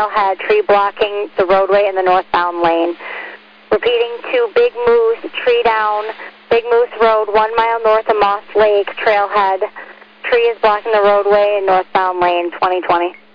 Trailhead, tree blocking the roadway in the northbound lane. Repeating to Big Moose, tree down, Big Moose Road, 1 mile north of Moss Lake, Trailhead. Tree is blocking the roadway in northbound lane, 2020.